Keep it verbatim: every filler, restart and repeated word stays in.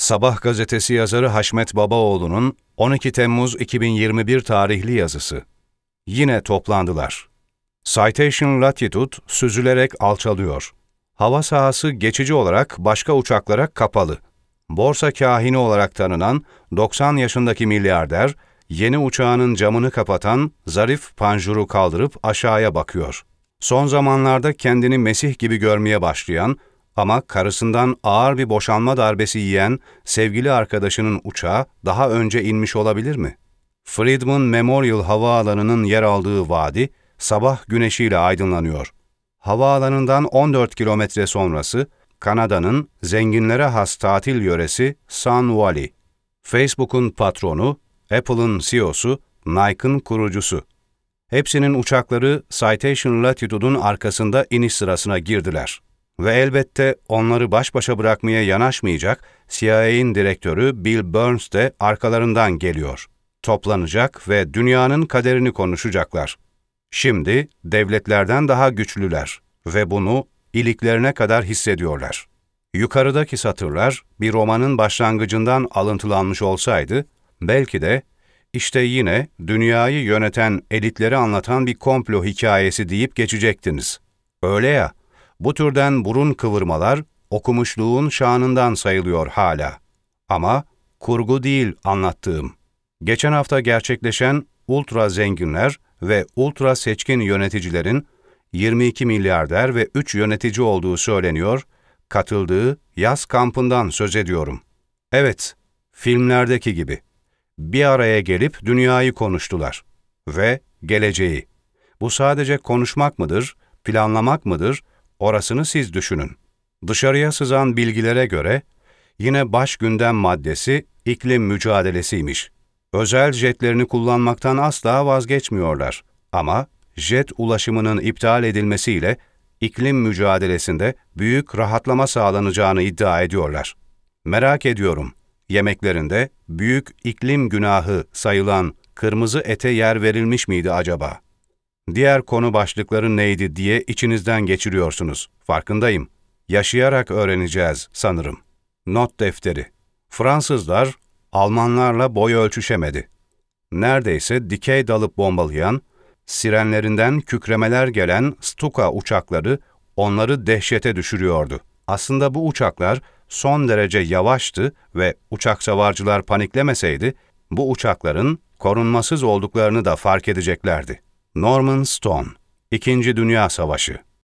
Sabah gazetesi yazarı Haşmet Babaoğlu'nun on iki Temmuz iki bin yirmi bir tarihli yazısı. Yine toplandılar. Citation Latitude süzülerek alçalıyor. Hava sahası geçici olarak başka uçaklara kapalı. Borsa kahini olarak tanınan doksan yaşındaki milyarder, yeni uçağının camını kapatan zarif panjuru kaldırıp aşağıya bakıyor. Son zamanlarda kendini Mesih gibi görmeye başlayan ama karısından ağır bir boşanma darbesi yiyen sevgili arkadaşının uçağı daha önce inmiş olabilir mi? Friedman Memorial Havaalanı'nın yer aldığı vadi, sabah güneşiyle aydınlanıyor. Havaalanından on dört kilometre sonrası, Kanada'nın zenginlere has tatil yöresi Sun Valley. Facebook'un patronu, Apple'ın C E O'su, Nike'ın kurucusu. Hepsinin uçakları Citation Latitude'un arkasında iniş sırasına girdiler. Ve elbette onları baş başa bırakmaya yanaşmayacak C I A'nin direktörü Bill Burns de arkalarından geliyor. Toplanacak ve dünyanın kaderini konuşacaklar. Şimdi devletlerden daha güçlüler ve bunu iliklerine kadar hissediyorlar. Yukarıdaki satırlar bir romanın başlangıcından alıntılanmış olsaydı, belki de işte yine dünyayı yöneten elitleri anlatan bir komplo hikayesi deyip geçecektiniz. Öyle ya, bu türden burun kıvırmalar okumuşluğun şanından sayılıyor hala. Ama kurgu değil anlattığım. Geçen hafta gerçekleşen ultra zenginler ve ultra seçkin yöneticilerin yirmi iki milyarder ve üç yönetici olduğu söyleniyor, katıldığı yaz kampından söz ediyorum. Evet, filmlerdeki gibi. Bir araya gelip dünyayı konuştular. Ve geleceği. Bu sadece konuşmak mıdır, planlamak mıdır, orasını siz düşünün. Dışarıya sızan bilgilere göre, yine baş gündem maddesi iklim mücadelesiymiş. Özel jetlerini kullanmaktan asla vazgeçmiyorlar. Ama jet ulaşımının iptal edilmesiyle iklim mücadelesinde büyük rahatlama sağlanacağını iddia ediyorlar. Merak ediyorum, yemeklerinde büyük iklim günahı sayılan kırmızı ete yer verilmiş miydi acaba? Diğer konu başlıkları neydi diye içinizden geçiriyorsunuz. Farkındayım. Yaşayarak öğreneceğiz sanırım. Not defteri. Fransızlar Almanlarla boy ölçüşemedi. Neredeyse dikey dalıp bombalayan, sirenlerinden kükremeler gelen Stuka uçakları onları dehşete düşürüyordu. Aslında bu uçaklar son derece yavaştı ve uçak savarcılar paniklemeseydi, bu uçakların korunmasız olduklarını da fark edeceklerdi. Norman Stone, İkinci Dünya Savaşı.